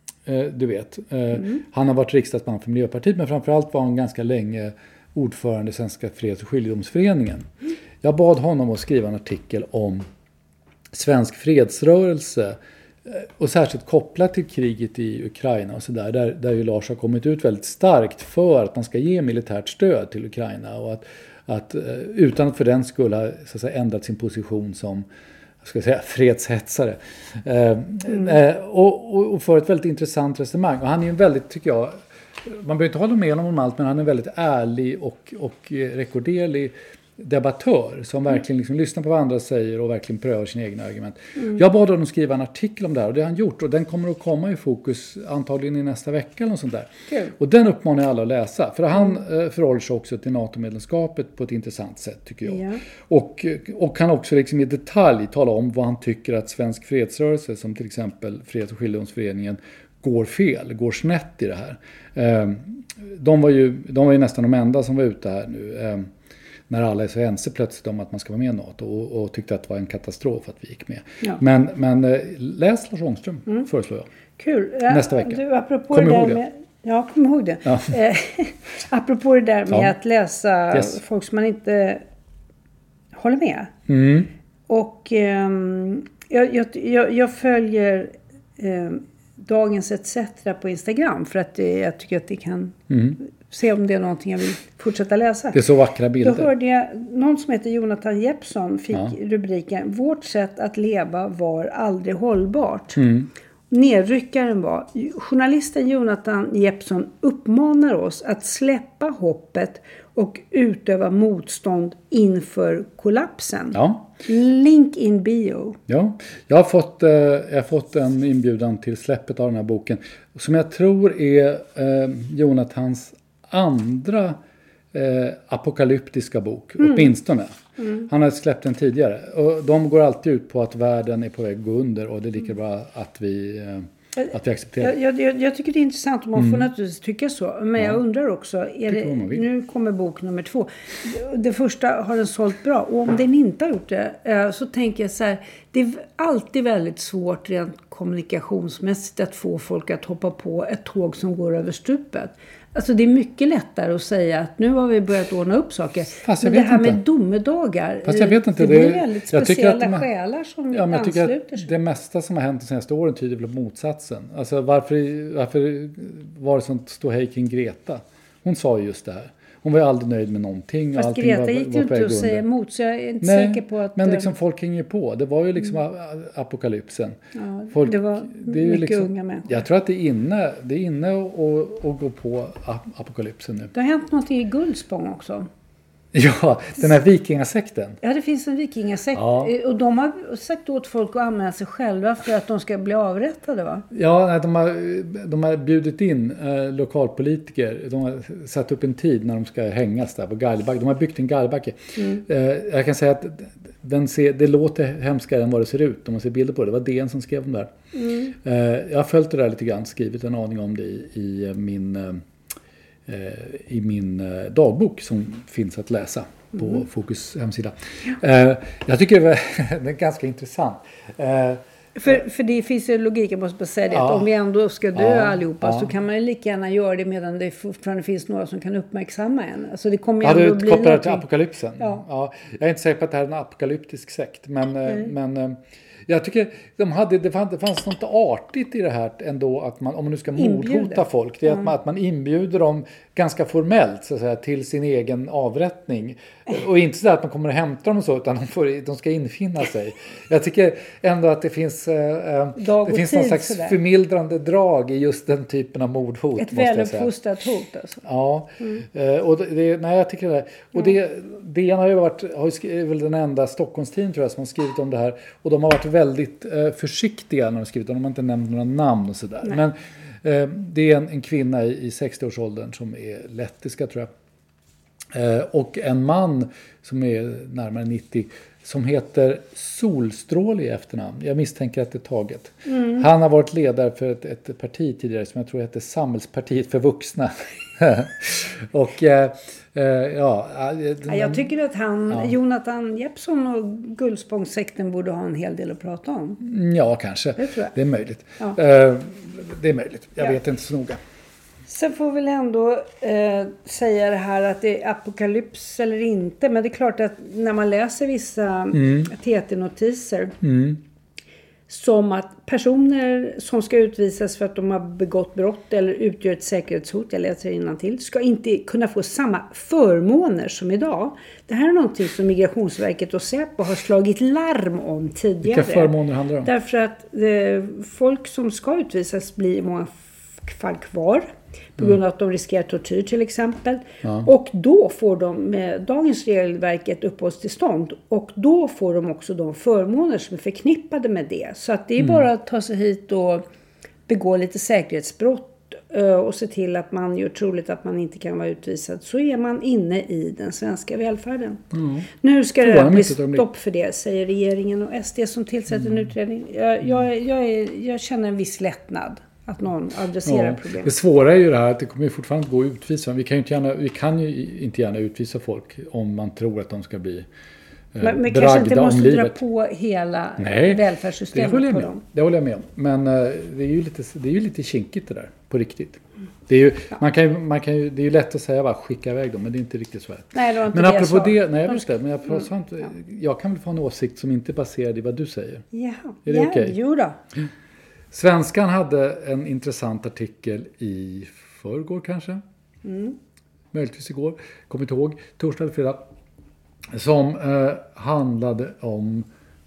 du vet. Mm. Han har varit riksdagsman för Miljöpartiet men framförallt var han ganska länge ordförande i Svenska freds- och skiljedomsföreningen. Mm. Jag bad honom att skriva en artikel om svensk fredsrörelse och särskilt kopplat till kriget i Ukraina och sådär. Där, där ju Lars har kommit ut väldigt starkt för att man ska ge militärt stöd till Ukraina och att, att utan att för den skulle ha så att säga, ändrat sin position som ska jag säga, fredshetsare. Eh, mm. eh, och, och, och för ett väldigt intressant resonemang. Och han är ju en väldigt, tycker jag, man behöver inte hålla med honom om allt, men han är en väldigt ärlig och, och rekorderlig debattör som verkligen liksom lyssnar på vad andra säger och verkligen prövar sina egna argument. Mm. Jag bad honom skriva en artikel om det här och det har han gjort och den kommer att komma i fokus antagligen i nästa vecka eller något sånt där. Okay. Och den uppmanar jag alla att läsa för han mm. förhåller sig också till NATO-medlemskapet på ett intressant sätt tycker jag. Yeah. Och, och kan också liksom i detalj tala om vad han tycker att svensk fredsrörelse som till exempel Freds- och skiljedomsföreningen går fel, går snett i det här. De var ju, de var ju nästan de enda som var ute här nu. När alla är så ense plötsligt om att man ska vara med i NATO och, och tyckte att det var en katastrof att vi gick med. Ja. Men, men läs Lars Ångström mm. föreslår jag. Kul. Nästa vecka. Du, apropå kom det ihåg där det. Med, ja, kom ihåg det. Ja. Apropå det där med ja. att läsa yes. folk som man inte håller med. Mm. Och um, jag, jag, jag, jag följer um, Dagens et cetera på Instagram för att det, jag tycker att det kan... Mm. Se om det är någonting jag vill fortsätta läsa. Det är så vackra bilder. Då hörde jag någon som heter Jonathan Jeppsson fick ja. rubriken Vårt sätt att leva var aldrig hållbart. Mm. Nedryckaren var journalisten Jonathan Jeppsson uppmanar oss att släppa hoppet och utöva motstånd inför kollapsen. Ja. Link in bio. Ja, jag har fått, eh, jag har fått en inbjudan till släppet av den här boken som jag tror är eh, Jonathans andra eh, apokalyptiska bok, mm. åtminstone. Mm. Han har släppt den tidigare. Och de går alltid ut på att världen är på väg att gå under och det är lika bra att vi, eh, att vi accepterar. Jag, jag, jag tycker det är intressant och man mm. får naturligtvis tycka så. Men ja. jag undrar också, är det, nu kommer bok nummer två. Det första har den sålt bra. Och om den inte har gjort det eh, så tänker jag så här, det är alltid väldigt svårt rent kommunikationsmässigt att få folk att hoppa på ett tåg som går över stupet. Alltså det är mycket lättare att säga att nu har vi börjat ordna upp saker. Fast men det här inte. med domedagar. Fast jag vet inte. Det, det är det, väldigt speciella man, själar som ja, men jag tycker ansluter att sig. Det mesta som har hänt de senaste åren tyder på motsatsen. Alltså varför, varför var det sånt ståhej kring Greta? Hon sa ju just det här. hon var aldrig nöjd med någonting. Fast allting Greta var, gick var ju inte väg att säga under. emot, så jag är inte Nej, säker på att... men liksom folk hänger på. Det var ju liksom mm. apokalypsen. Ja, folk, det var det är mycket liksom, unga människor. Jag tror att det är inne, det är inne att, att gå på apokalypsen nu. Det har hänt något i Gullspång också. Ja, den här vikingasekten. Ja, det finns en vikingasekt. Ja. Och de har sagt åt folk att anmäla sig själva för att de ska bli avrättade, va? Ja, de har, de har bjudit in eh, lokalpolitiker. De har satt upp en tid när de ska hängas där på Gallbacke. De har byggt en Gallbacke. Mm. Eh, jag kan säga att den ser, det låter hemskare än vad det ser ut. De har sett bilder på det. Det var D N som skrev dem där. Mm. Eh, jag har följt det där lite grann. Skrivit en aning om det i, i min... Eh, i min dagbok som finns att läsa på mm. Fokus hemsida. Ja. Jag tycker det är ganska intressant. För, för det finns ju logik, jag måste bara säga det, ja. Att om vi ändå ska dö ja. allihopa ja. så kan man ju lika gärna göra det medan det fortfarande finns några som kan uppmärksamma en. Alltså det kommer ju ja, ändå du bli kopplar någonting. Till apokalypsen. Ja. Ja. Jag är inte säker på att det här är en apokalyptisk sekt, men, mm. men jag tycker de hade, det, fanns, det fanns något artigt i det här ändå, att man, om man nu ska mordhota folk, det är mm. att, man, att man inbjuder dem ganska formellt så att säga, till sin egen avrättning. Och inte så att man kommer att hämta dem och så, utan de, får, de ska infinna sig. Jag tycker ändå att det finns, eh, det finns någon slags sådär. förmildrande drag i just den typen av mordhot. Ett väluppfostrat hot alltså. Ja, mm. och det, nej jag tycker det. Och det, det har ju varit, har ju skrivit, väl den enda Stockholmstidningen tror jag som har skrivit om det här. Och de har varit väldigt eh, försiktiga när de skrivit om, de har inte nämnt några namn och sådär. Men eh, det är en, en kvinna i, i sextio-årsåldern som är lettiska tror jag. Eh, och en man som är närmare nittio som heter Solstråle i efternamn. Jag misstänker att det är taget. Mm. Han har varit ledare för ett, ett parti tidigare som jag tror heter Samhällspartiet för vuxna. och eh, eh, ja, den, jag tycker att han, ja. Jonathan Jeppsson och Gullspångssekten borde ha en hel del att prata om. Ja, kanske. Det tror jag. Det är möjligt. Ja. Eh, det är möjligt. Jag ja. vet inte så noga. Sen får vi väl ändå eh, säga det här att det är apokalyps eller inte. Men det är klart att när man läser vissa mm. T T-notiser mm. som att personer som ska utvisas för att de har begått brott eller utgör ett säkerhetshot, jag läser innantill, ska inte kunna få samma förmåner som idag. Det här är någonting som Migrationsverket och Säpo har slagit larm om tidigare. Vilka förmåner handlar det om? Därför att eh, folk som ska utvisas blir i många fall kvar. På grund av att de riskerar tortyr till exempel. Ja. Och då får de med dagens regelverk ett uppehållstillstånd. Och då får de också de förmåner som är förknippade med det. Så att det är mm. bara att ta sig hit och begå lite säkerhetsbrott. Och se till att man gör troligt att man inte kan vara utvisad. Så är man inne i den svenska välfärden. Mm. Nu ska det bli stopp för det, säger regeringen och S D som tillsätter mm. en utredning. Jag, jag, jag, är, jag känner en viss lättnad. Att någon adresserar ja, problemet. Det svåra är ju det här att det kommer ju fortfarande gå att utvisa. Vi kan ju inte gärna, vi kan ju inte gärna utvisa folk om man tror att de ska bli eh, Men, men kanske inte måste dra på hela Nej, välfärdssystemet det håller jag på med. dem. Det håller jag med om. Men eh, det är ju lite, det är ju lite kinkigt det där, på riktigt. Det är ju, ja. man kan ju, man kan ju, det är ju lätt att säga bara skicka iväg dem, men det är inte riktigt så här. Nej, det var inte men det apropå jag det, nej jag vet de det, men jag, pratar mm. inte, ja. jag kan väl få en åsikt som inte är baserad i vad du säger. Ja, är det ja okej? Jo då. Svenskan hade en intressant artikel i förrgår kanske. Mm. Möjligtvis igår. Kom inte ihåg. Torsdag eller fredag. Som eh, handlade om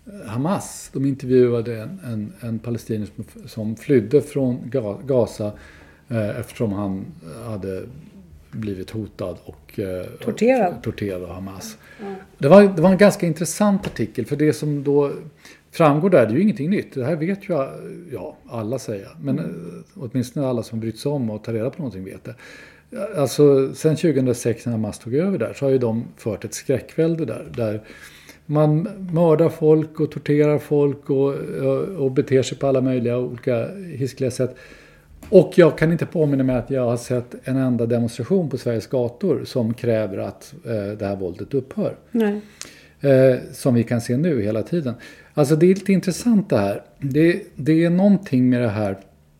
Hamas. De intervjuade en, en, en palestinier som, som flydde från Gaza eh, eftersom han hade blivit hotad och eh, torterad. torterad av Hamas. Mm. Det, var, det var en ganska intressant artikel, för det som då framgår där, det är ju ingenting nytt. Det här vet ju ja, alla säger. Men mm. åtminstone alla som brytt sig om och tar reda på någonting vet det. Alltså sen tjugohundrasex när Hamas tog över där så har ju de fört ett skräckvälde där. Där man mördar folk och torterar folk och, och, och beter sig på alla möjliga olika hiskliga sätt. Och jag kan inte påminna mig att jag har sett en enda demonstration på Sveriges gator som kräver att eh, det här våldet upphör. Nej. Eh, som vi kan se nu hela tiden. Alltså det är lite intressant det här. Det, det är någonting med det här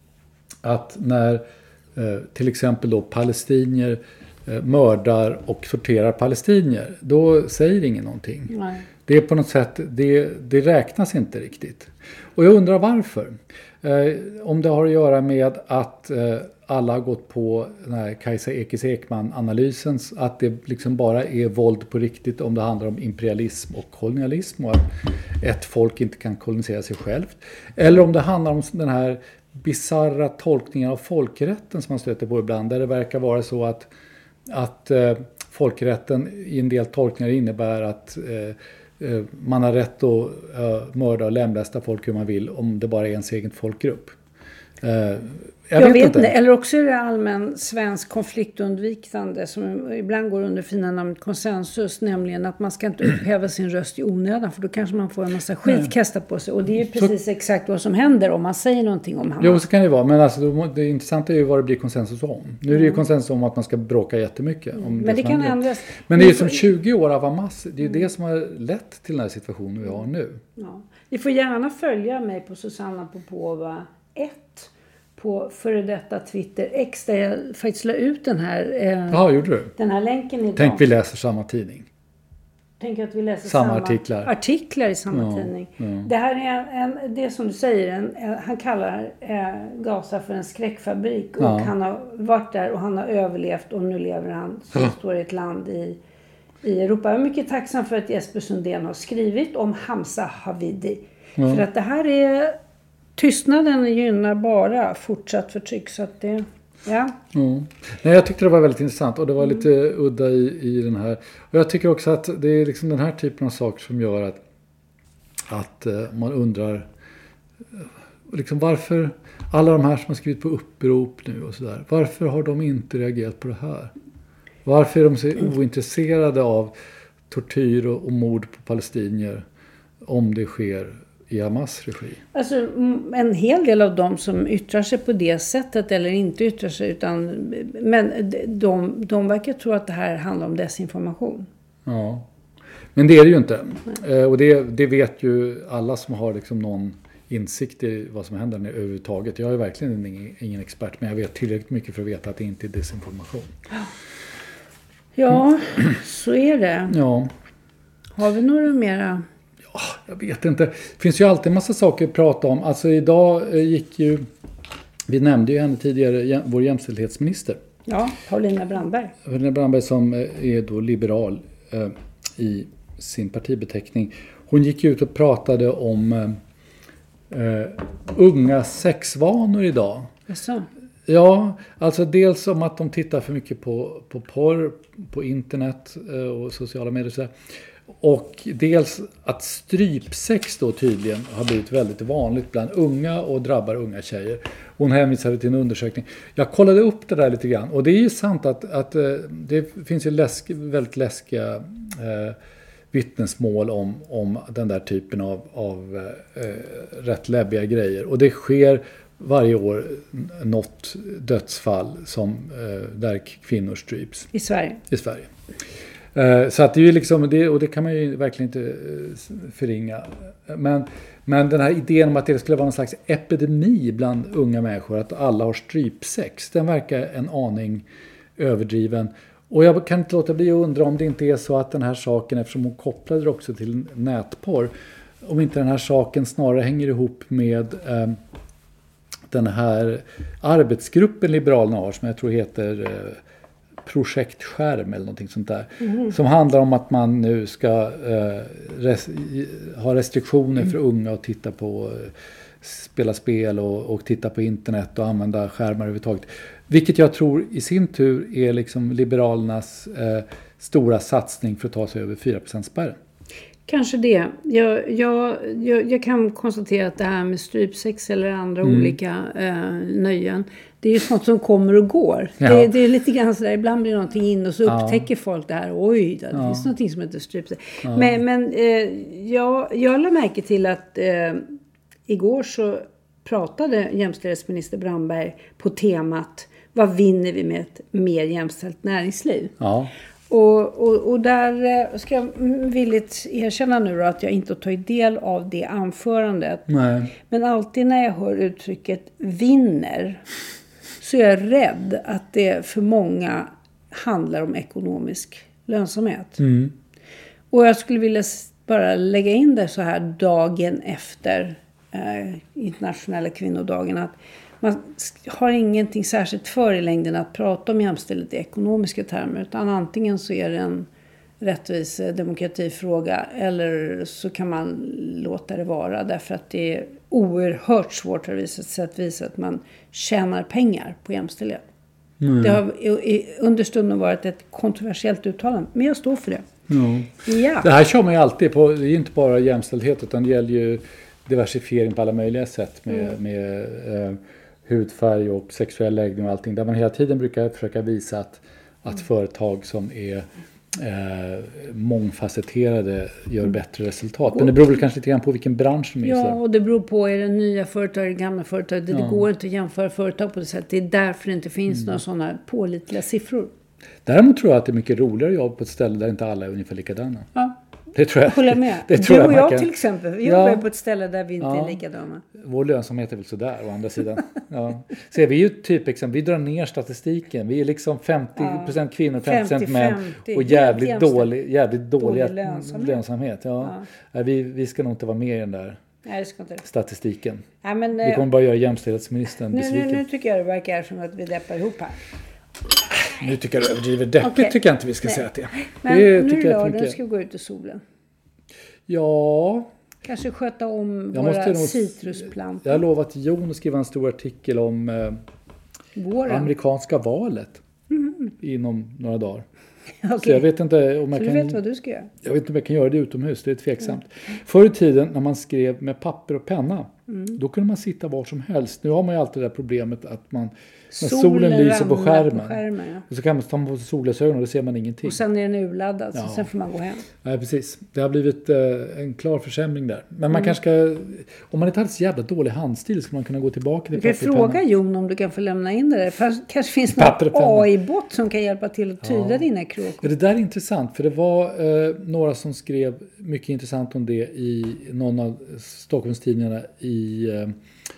att när eh, till exempel då palestinier eh, mördar och torterar palestinier, då säger ingen någonting. Nej. Det är på något sätt, det, det räknas inte riktigt. Och jag undrar varför. Eh, om det har att göra med att eh, alla har gått på den här Kajsa Ekis Ekman-analysen, att det liksom bara är våld på riktigt om det handlar om imperialism och kolonialism och att ett folk inte kan kolonisera sig självt. Eller om det handlar om den här bizarra tolkningen av folkrätten som man stöter på ibland, där det verkar vara så att, att eh, folkrätten i en del tolkningar innebär att eh, eh, man har rätt att eh, mörda och lemlästa folk hur man vill om det bara är ens egen folkgrupp. Eh, jag, jag vet, vet inte. inte. Eller också är det allmän svensk konfliktundvikande som ibland går under fina namnet konsensus, nämligen att man ska inte upphäva sin röst i onödan, för då kanske man får en massa skit kasta på sig. Och det är ju precis så, exakt vad som händer om man säger någonting om Hamas. Jo, så kan det vara. Men alltså, det intressanta är ju vad det blir konsensus om. Nu är det ju konsensus om att man ska bråka jättemycket. Om mm. det Men det kan ändras. Men det är ju som tjugo år av Hamas. Det är ju mm. det som har lett till den här situationen vi har nu. Ja. Ni får gärna följa mig på Susanna Popova ett på före detta Twitter X, där jag faktiskt la ut den här, eh, ja, gjorde du? Den här länken idag. Tänk vi läser samma tidning. Tänk att vi läser samma, samma artiklar. artiklar i samma ja, tidning. Ja. Det här är en, en, det som du säger, en, en, han kallar eh, Gaza för en skräckfabrik. Och ja. han har varit där och han har överlevt och nu lever han som ja. står i ett land i, i Europa. Jag är mycket tacksam för att Jesper Sundén har skrivit om Hamza Havidi. Ja. För att det här är... Tystnaden gynnar bara fortsatt förtryck, så att det, ja. Mm. Nej, jag tyckte det var väldigt intressant och det var mm. lite udda i, i den här. Och jag tycker också att det är liksom den här typen av saker som gör att, att uh, man undrar uh, liksom varför alla de här som har skrivit på upprop nu och sådär, varför har de inte reagerat på det här? Varför är de så mm. ointresserade av tortyr och, och mord på palestinier om det sker i Hamas regi? Alltså en hel del av dem som yttrar sig på det sättet eller inte yttrar sig, utan men de, de verkar tro att det här handlar om desinformation. Ja, men det är det ju inte. Eh, och det, det vet ju alla som har liksom någon insikt i vad som händer överhuvudtaget. Jag är verkligen ingen, ingen expert, men jag vet tillräckligt mycket för att veta att det inte är desinformation. Ja, så är det. Ja. Har vi några mera... Jag vet inte. Det finns ju alltid en massa saker att prata om. Alltså idag gick ju, vi nämnde ju henne tidigare, vår jämställdhetsminister. Ja, Paulina Brandberg. Paulina Brandberg som är då liberal eh, i sin partibeteckning. Hon gick ut och pratade om eh, unga sexvanor idag. Jaså? Ja, alltså dels om att de tittar för mycket på, på porr, på internet eh, och sociala medier och så där. Och dels att strypsex då tydligen har blivit väldigt vanligt bland unga och drabbar unga tjejer. Hon hänvisade till en undersökning. Jag kollade upp det där lite grann och det är ju sant att, att det finns ju läsk, väldigt läskiga eh, vittnesmål om, om den där typen av, av eh, rätt läbbiga grejer. Och det sker varje år något dödsfall som, eh, där kvinnor stryps. I Sverige? I Sverige. Så att det är ju liksom, det, och det kan man ju verkligen inte förringa. Men, men den här idén om att det skulle vara någon slags epidemi bland unga människor, att alla har strypsex, den verkar en aning överdriven. Och jag kan inte låta bli att undra om det inte är så att den här saken, eftersom hon kopplade det också till nätporr, om inte den här saken snarare hänger ihop med eh, den här arbetsgruppen Liberalerna har, som jag tror heter... Eh, projektskärm eller någonting sånt där. Mm. Som handlar om att man nu ska eh, res- ha restriktioner mm. för unga att titta på, eh, spela spel och, och titta på internet och använda skärmar överhuvudtaget. Vilket jag tror i sin tur är liksom Liberalernas eh, stora satsning för att ta sig över fyra procent-spärren. Kanske det. Jag, jag, jag, jag kan konstatera att det här med strypsex eller andra mm. olika eh, nöjen, det är ju sånt som kommer och går. Ja. Det, det är lite grann sådär, ibland blir någonting in och så ja. upptäcker folk det här. Oj, det ja. finns någonting som heter strypsex. Ja. Men, men eh, jag, jag lade märke till att eh, igår så pratade jämställdhetsminister Brandberg på temat vad vinner vi med ett mer jämställt näringsliv? Ja. Och, och, och där ska jag villigt erkänna nu då att jag inte har tagit del av det anförandet. Nej. Men alltid när jag hör uttrycket vinner så är jag rädd att det för många handlar om ekonomisk lönsamhet. Mm. Och jag skulle vilja bara lägga in det så här dagen efter eh, internationella kvinnodagen, att man har ingenting särskilt för i längden att prata om jämställdhet i ekonomiska termer, utan antingen så är det en rättvis demokratifråga eller så kan man låta det vara, därför att det är oerhört svårt att visa, att visa att man tjänar pengar på jämställdhet. Mm. Det har under stunden varit ett kontroversiellt uttalande, men jag står för det. Mm. Ja. Det här kör man ju alltid på, det är ju inte bara jämställdhet utan det gäller ju diversifiering på alla möjliga sätt med, mm. med eh, hudfärg och sexuell läggning och allting, där man hela tiden brukar försöka visa att, att mm. företag som är eh, mångfacetterade gör mm. bättre resultat. Men det beror väl kanske lite grann på vilken bransch de är. Ja, och det beror på, är det nya företag eller gamla företag. Det, ja. det går inte att jämföra företag på det sättet. Det är därför det inte finns mm. några sådana pålitliga siffror. Däremot tror jag att det är mycket roligare att jobba på ett ställe där inte alla är ungefär likadana. Ja. Det tror jag. Håller med. Det tror du och jag, jag kan... till exempel. Vi ja. jobbar på ett ställe där vi inte ja. är likadana. Vår lönsamhet är väl sådär å andra sidan. Ja. Så vi är ju typ exempel, vi drar ner statistiken. Vi är liksom femtio procent ja. kvinnor, femtio procent män. Och jävligt dålig, jävligt dålig, dålig lönsamhet. lönsamhet. Ja. Ja. Vi, vi ska nog inte vara med i den där Nej, det ska inte. statistiken. Ja, men, vi kommer bara göra jämställdhetsministern nu, besviken. Nu, nu tycker jag det verkar som att vi deppar ihop här. Nu tycker jag det överdriver deppigt, okay. tycker jag inte vi ska Nej. säga att det. Men det nu tycker lördag mycket... ska vi gå ut i solen. Ja. Kanske sköta om jag våra nog, citrusplantor. Jag har lovat Jon att skriva en stor artikel om eh, amerikanska valet mm. inom några dagar. Okay. Så jag vet inte om jag Så kan... du vet vad du ska göra? Jag vet inte om jag kan göra det utomhus, det är tveksamt. Mm. Förr i tiden när man skrev med papper och penna, mm. då kunde man sitta var som helst. Nu har man ju alltid det där problemet att man... När solen, solen lyser på skärmen, på skärmen ja. Och så kan man ta på solglasögon och då ser man ingenting. Och sen är den urladdad ja. så sen får man gå hem. Ja, precis. Det har blivit eh, en klar försämring där. Men man mm. kanske ska, om man inte hade så jävla dålig handstil så man kunna gå tillbaka till papper och penna. Du kan fråga Jon om du kan få lämna in det där. Kanske finns någon A I-bot som kan hjälpa till att tyda ja. dina kråkor. Ja, det där är intressant för det var eh, några som skrev mycket intressant om det i någon av Stockholmstidningarna i... Eh,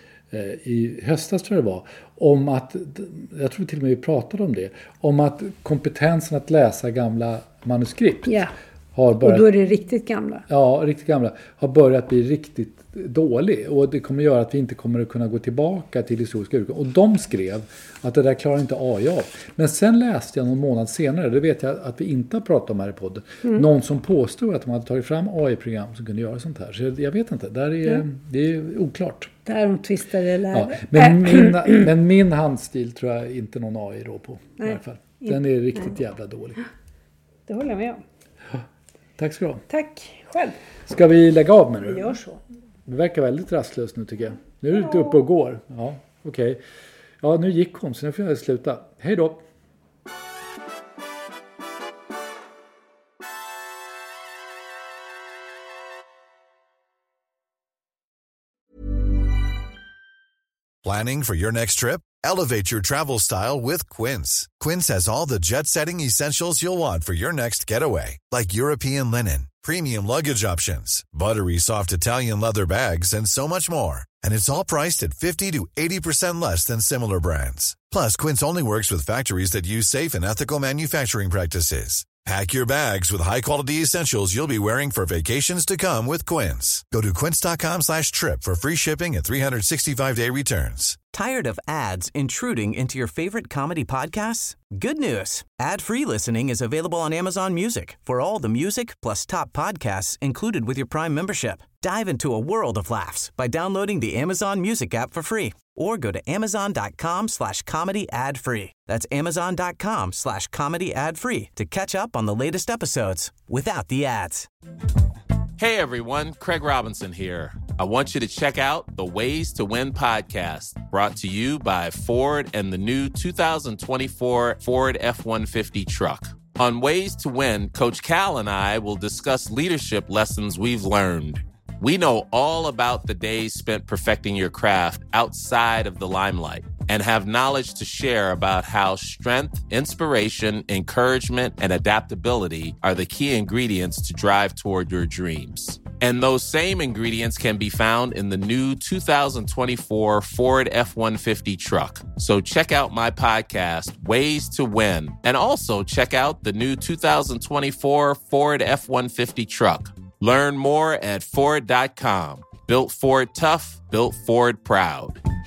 i höstas tror jag det var, om att, jag tror till och med vi pratade om det, om att kompetensen att läsa gamla manuskript yeah. har börjat, och då är det riktigt gamla. Ja, riktigt gamla, har börjat bli riktigt dålig och det kommer göra att vi inte kommer att kunna gå tillbaka till historiska yrken. Och de skrev att det där klarar inte A I av. Men sen läste jag någon månad senare, det vet jag att vi inte har pratat om här i podden, mm. någon som påstod att de hade tagit fram A I-program som kunde göra sånt här. Så jag, jag vet inte, där är, mm. det är oklart. Där de twistade lär. Ja, men, min, men min handstil tror jag inte någon A I rår på. Nej, i alla fall. Den är riktigt nej. jävla dålig. Det håller jag med om. Ja, tack ska du ha. Tack själv. Ska vi lägga av med nu? Vi gör så. Det verkar väldigt rastlöst nu tycker jag. Nu är du inte uppe och går. Ja, okej. Okay. Ja, nu gick hon så nu får jag sluta. Hej då. Planning for your next trip? Elevate your travel style with Quince. Quince has all the jet-setting essentials you'll want for your next getaway, like European linen, premium luggage options, buttery soft Italian leather bags, and so much more. And it's all priced at fifty to eighty percent less than similar brands. Plus, Quince only works with factories that use safe and ethical manufacturing practices. Pack your bags with high-quality essentials you'll be wearing for vacations to come with Quince. Go to quince.com slash trip for free shipping and three sixty-five day returns. Tired of ads intruding into your favorite comedy podcasts? Good news. Ad-free listening is available on Amazon Music for all the music plus top podcasts included with your Prime membership. Dive into a world of laughs by downloading the Amazon Music app for free or go to amazon.com slash comedy ad free. That's amazon.com slash comedy ad free to catch up on the latest episodes without the ads. Hey everyone, Craig Robinson here. I want you to check out the Ways to Win podcast, brought to you by Ford and the new two thousand twenty-four Ford F one fifty truck. On Ways to Win, Coach Cal and I will discuss leadership lessons we've learned. We know all about the days spent perfecting your craft outside of the limelight and have knowledge to share about how strength, inspiration, encouragement, and adaptability are the key ingredients to drive toward your dreams. And those same ingredients can be found in the new two thousand twenty-four Ford F one fifty truck. So check out my podcast, Ways to Win, and also check out the new two thousand twenty-four Ford F one fifty truck. Learn more at Ford dot com. Built Ford tough, built Ford proud.